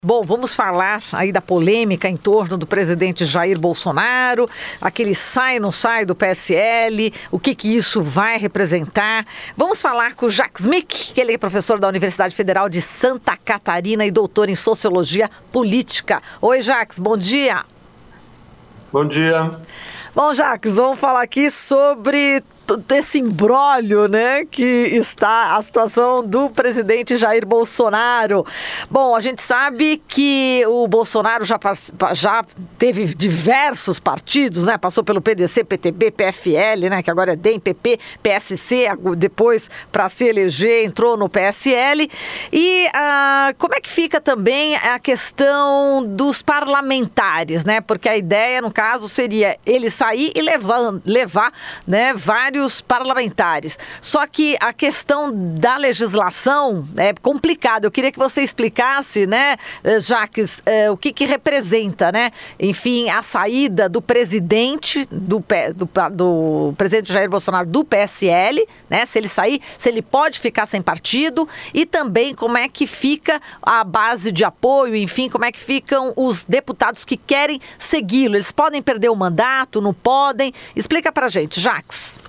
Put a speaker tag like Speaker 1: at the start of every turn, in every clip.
Speaker 1: Bom, vamos falar aí da polêmica em torno do presidente Jair Bolsonaro, aquele sai ou não sai do PSL, o que isso vai representar. Vamos falar com o Jacques Mick, que ele é professor da Universidade Federal de Santa Catarina e doutor em Sociologia Política. Oi, Jacques, bom dia.
Speaker 2: Bom dia.
Speaker 1: Bom, Jacques, vamos falar aqui sobre esse imbróglio, né, que está a situação do presidente Jair Bolsonaro. Bom, a gente sabe que o Bolsonaro já teve diversos partidos, né, passou pelo PDC, PTB, PFL, né, que agora é DEM, PP, PSC, depois para se eleger entrou no PSL. E como é que fica também a questão dos parlamentares, né, porque a ideia, no caso, seria ele sair e levar, né, vários parlamentares. Só que a questão da legislação é complicada. Eu queria que você explicasse, né, Jacques, o que representa, né, enfim, a saída do presidente do presidente Jair Bolsonaro do PSL, né, se ele sair, se ele pode ficar sem partido, e também como é que fica a base de apoio, enfim, como é que ficam os deputados que querem segui-lo. Eles podem perder o mandato, não podem? Explica pra gente, Jacques.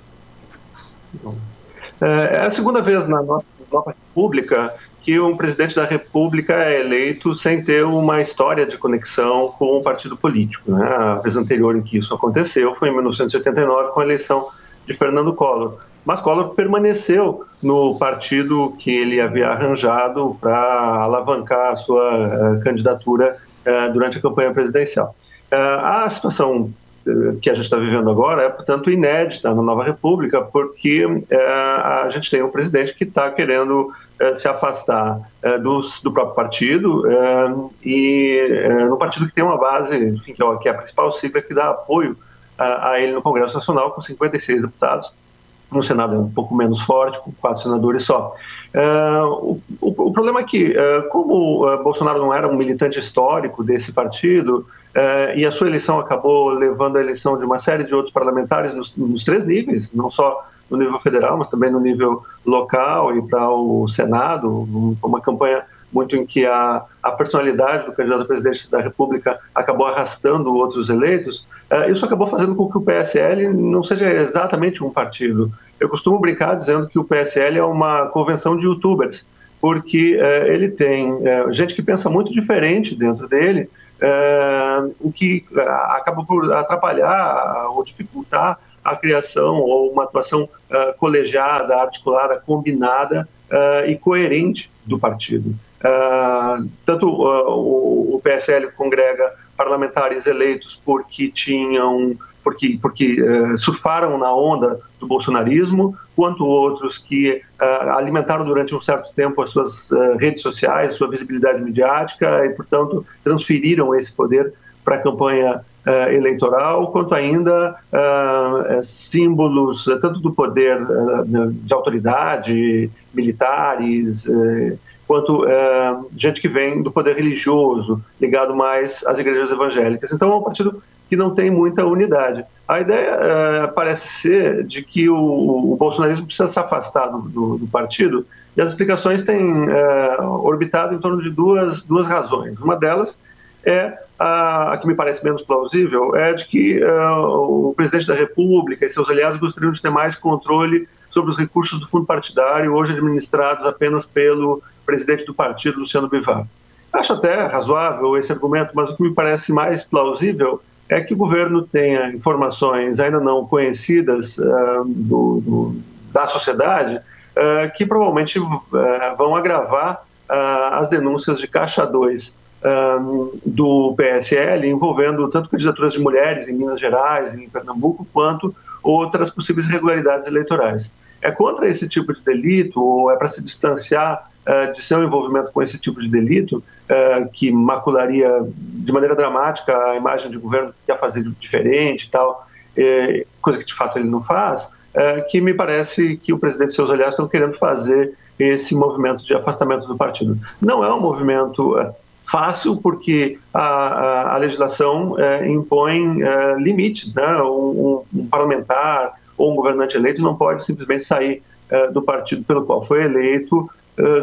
Speaker 2: É a segunda vez na nossa República que um presidente da República é eleito sem ter uma história de conexão com o partido político, né? A vez anterior em que isso aconteceu foi em 1989, com a eleição de Fernando Collor. Mas Collor permaneceu no partido que ele havia arranjado para alavancar a sua candidatura durante a campanha presidencial. A situação que a gente está vivendo agora é, portanto, inédita na nova República, porque a gente tem um presidente que está querendo se afastar do próprio partido e no partido que tem uma base, enfim, que é a principal sigla que dá apoio a ele no Congresso Nacional, com 56 deputados. No Senado é um pouco menos forte, com 4 senadores só. O problema é que, como Bolsonaro não era um militante histórico desse partido, e a sua eleição acabou levando à eleição de uma série de outros parlamentares nos 3 níveis, não só no nível federal, mas também no nível local e para o Senado, uma campanha muito em que a personalidade do candidato a presidente da República acabou arrastando outros eleitos. Isso acabou fazendo com que o PSL não seja exatamente um partido. Eu costumo brincar dizendo que o PSL é uma convenção de youtubers, porque ele tem gente que pensa muito diferente dentro dele, o que acaba por atrapalhar ou dificultar a criação ou uma atuação colegiada, articulada, combinada e coerente do partido. Tanto o PSL congrega parlamentares eleitos porque surfaram na onda do bolsonarismo, quanto outros que alimentaram durante um certo tempo as suas redes sociais, sua visibilidade midiática e, portanto, transferiram esse poder para a campanha eleitoral, quanto ainda símbolos tanto do poder de autoridade, militares, quanto gente que vem do poder religioso, ligado mais às igrejas evangélicas. Então é um partido que não tem muita unidade. A ideia parece ser de que o bolsonarismo precisa se afastar do partido, e as explicações têm orbitado em torno de duas razões. Uma delas é a que me parece menos plausível, é de que o presidente da República e seus aliados gostariam de ter mais controle sobre os recursos do fundo partidário, hoje administrados apenas pelo presidente do partido, Luciano Bivar. Acho até razoável esse argumento, mas o que me parece mais plausível é que o governo tenha informações ainda não conhecidas da sociedade que provavelmente vão agravar as denúncias de Caixa 2 do PSL, envolvendo tanto candidaturas de mulheres em Minas Gerais, em Pernambuco, quanto outras possíveis irregularidades eleitorais. É contra esse tipo de delito, ou é para se distanciar de seu envolvimento com esse tipo de delito, que macularia de maneira dramática a imagem de governo que quer fazer diferente e tal, coisa que de fato ele não faz, que me parece que o presidente e seus aliados estão querendo fazer esse movimento de afastamento do partido. Não é um movimento fácil, porque a legislação impõe limites, né? Um parlamentar ou um governante eleito não pode simplesmente sair do partido pelo qual foi eleito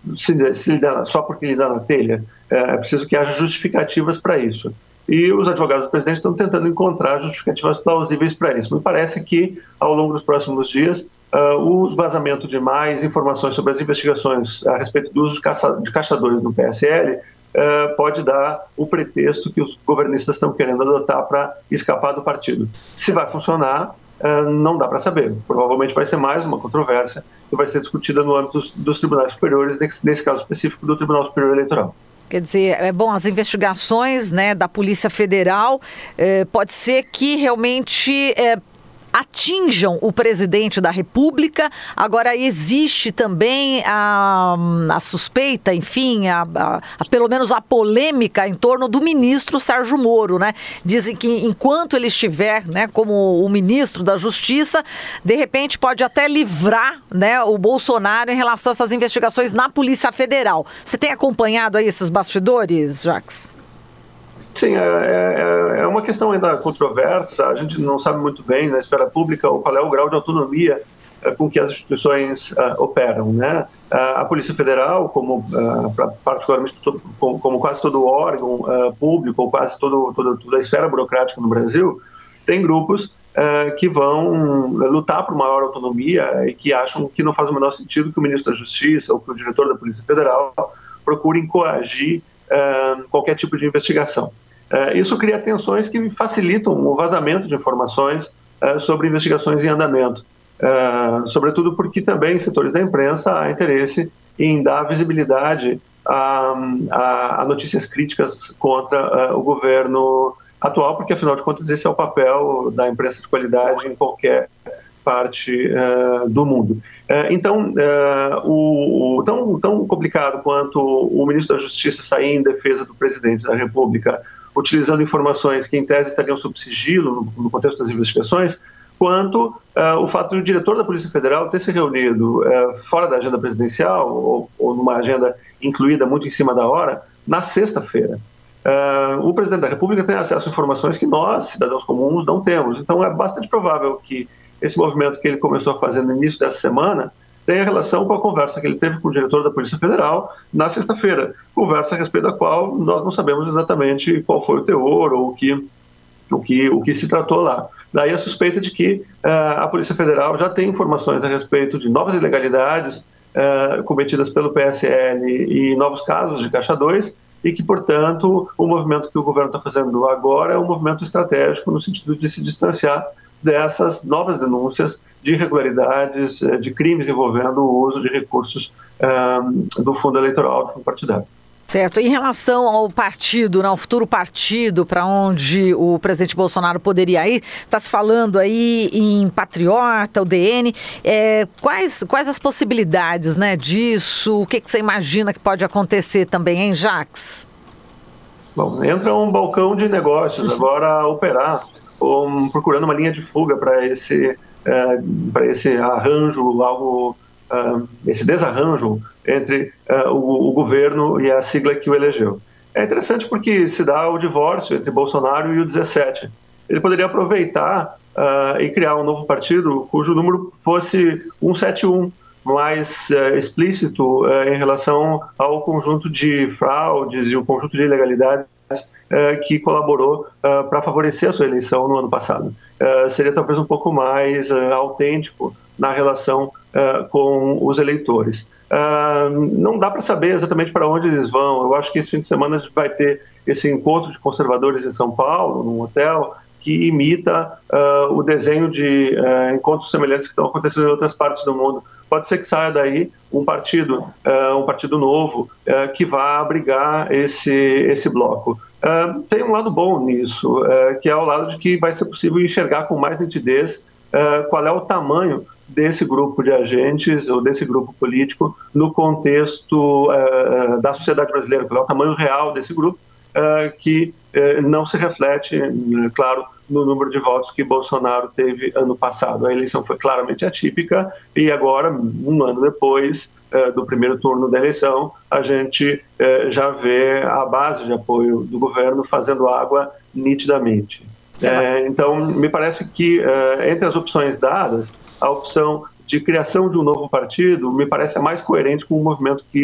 Speaker 2: só porque lhe dá na telha. É preciso que haja justificativas para isso. E os advogados do presidente estão tentando encontrar justificativas plausíveis para isso. Me parece que, ao longo dos próximos dias, o vazamento de mais informações sobre as investigações a respeito do uso de caçadores no PSL pode dar o pretexto que os governistas estão querendo adotar para escapar do partido. Se vai funcionar, não dá para saber. Provavelmente vai ser mais uma controvérsia que vai ser discutida no âmbito dos tribunais superiores, nesse caso específico do Tribunal Superior Eleitoral.
Speaker 1: Quer dizer, as investigações, né, da Polícia Federal, pode ser que realmente atinjam o presidente da República. Agora, existe também a suspeita, enfim, pelo menos a polêmica em torno do ministro Sérgio Moro, né? Dizem que enquanto ele estiver, né, como o ministro da Justiça, de repente pode até livrar, né, o Bolsonaro em relação a essas investigações na Polícia Federal. Você tem acompanhado aí esses bastidores, Jacques?
Speaker 2: Sim, é uma questão ainda controversa. A gente não sabe muito bem na esfera pública qual é o grau de autonomia com que as instituições operam, né? A Polícia Federal, particularmente como quase todo órgão público, ou quase toda a esfera burocrática no Brasil, tem grupos que vão lutar por maior autonomia e que acham que não faz o menor sentido que o ministro da Justiça ou que o diretor da Polícia Federal procurem coagir qualquer tipo de investigação. Isso cria tensões que facilitam o vazamento de informações sobre investigações em andamento, sobretudo porque também em setores da imprensa há interesse em dar visibilidade a notícias críticas contra o governo atual, porque afinal de contas esse é o papel da imprensa de qualidade em qualquer parte do mundo. Então, tão complicado quanto o ministro da Justiça sair em defesa do presidente da República, utilizando informações que em tese estariam sob sigilo no contexto das investigações, quanto o fato do diretor da Polícia Federal ter se reunido fora da agenda presidencial ou numa agenda incluída muito em cima da hora, na sexta-feira. O presidente da República tem acesso a informações que nós, cidadãos comuns, não temos. Então é bastante provável que esse movimento que ele começou a fazer no início dessa semana tem relação com a conversa que ele teve com o diretor da Polícia Federal na sexta-feira, conversa a respeito da qual nós não sabemos exatamente qual foi o teor ou o que se tratou lá. Daí a suspeita de que a Polícia Federal já tem informações a respeito de novas ilegalidades cometidas pelo PSL e novos casos de Caixa 2, e que, portanto, o movimento que o governo está fazendo agora é um movimento estratégico no sentido de se distanciar dessas novas denúncias de irregularidades, de crimes envolvendo o uso de recursos do fundo eleitoral, do fundo partidário.
Speaker 1: Certo. Em relação ao partido, né, ao futuro partido para onde o presidente Bolsonaro poderia ir, está se falando aí em Patriota, o DN. Quais as possibilidades, né, disso? O que você imagina que pode acontecer também, hein, Jacques?
Speaker 2: Bom, entra um balcão de negócios agora a operar, procurando uma linha de fuga para esse arranjo, esse desarranjo entre o governo e a sigla que o elegeu. É interessante porque se dá o divórcio entre Bolsonaro e o 17. Ele poderia aproveitar e criar um novo partido cujo número fosse 171, mais explícito em relação ao conjunto de fraudes e o conjunto de ilegalidades que colaborou para favorecer a sua eleição no ano passado. Seria talvez um pouco mais autêntico na relação com os eleitores. Não dá para saber exatamente para onde eles vão. Eu acho que esse fim de semana a gente vai ter esse encontro de conservadores em São Paulo, num hotel, que imita o desenho de encontros semelhantes que estão acontecendo em outras partes do mundo. Pode ser que saia daí um partido novo que vá abrigar esse bloco. Tem um lado bom nisso, que é o lado de que vai ser possível enxergar com mais nitidez qual é o tamanho desse grupo de agentes ou desse grupo político no contexto da sociedade brasileira, qual é o tamanho real desse grupo, que não se reflete, claro, no número de votos que Bolsonaro teve ano passado. A eleição foi claramente atípica e agora, um ano depois do primeiro turno da eleição, a gente já vê a base de apoio do governo fazendo água nitidamente. Então, me parece que entre as opções dadas, a opção de criação de um novo partido me parece a mais coerente com o movimento que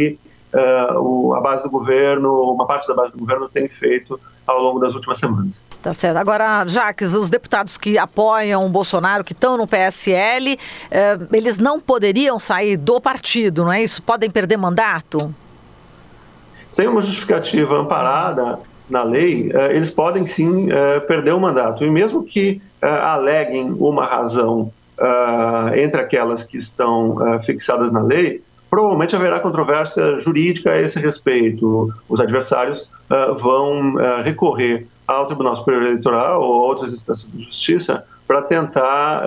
Speaker 2: a base do governo, uma parte da base do governo tem feito ao longo das últimas semanas.
Speaker 1: Tá certo. Agora, Jacques, os deputados que apoiam o Bolsonaro, que estão no PSL, eles não poderiam sair do partido, não é isso? Podem perder mandato?
Speaker 2: Sem uma justificativa amparada na lei, eles podem sim perder o mandato. E mesmo que aleguem uma razão entre aquelas que estão fixadas na lei, provavelmente haverá controvérsia jurídica a esse respeito. Os adversários vão recorrer ao Tribunal Superior Eleitoral ou outras instâncias de justiça para tentar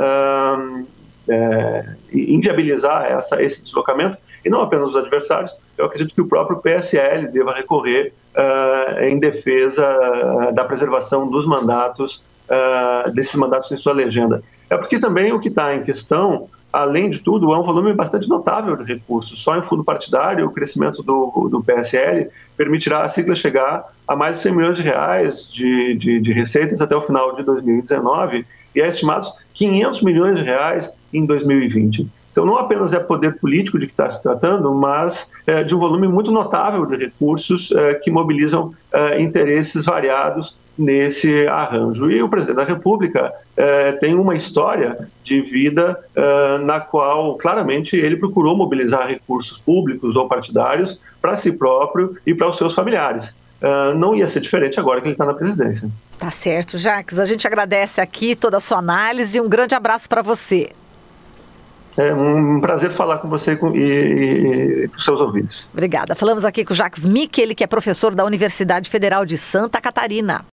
Speaker 2: inviabilizar esse deslocamento, e não apenas os adversários. Eu acredito que o próprio PSL deva recorrer em defesa da preservação dos mandatos, desses mandatos em sua legenda. É porque também o que está em questão, além de tudo, é um volume bastante notável de recursos. Só em fundo partidário, o crescimento do PSL permitirá a sigla chegar a mais de 100 milhões de reais de receitas até o final de 2019 e é estimados 500 milhões de reais em 2020. Então, não apenas é poder político de que está se tratando, mas de um volume muito notável de recursos que mobilizam interesses variados nesse arranjo. E o presidente da República tem uma história de vida na qual, claramente, ele procurou mobilizar recursos públicos ou partidários para si próprio e para os seus familiares. Não ia ser diferente agora que ele está na presidência.
Speaker 1: Tá certo, Jacques. A gente agradece aqui toda a sua análise e um grande abraço para você.
Speaker 2: É um prazer falar com você e com os seus ouvintes.
Speaker 1: Obrigada. Falamos aqui com o Jacques Micki, ele que é professor da Universidade Federal de Santa Catarina.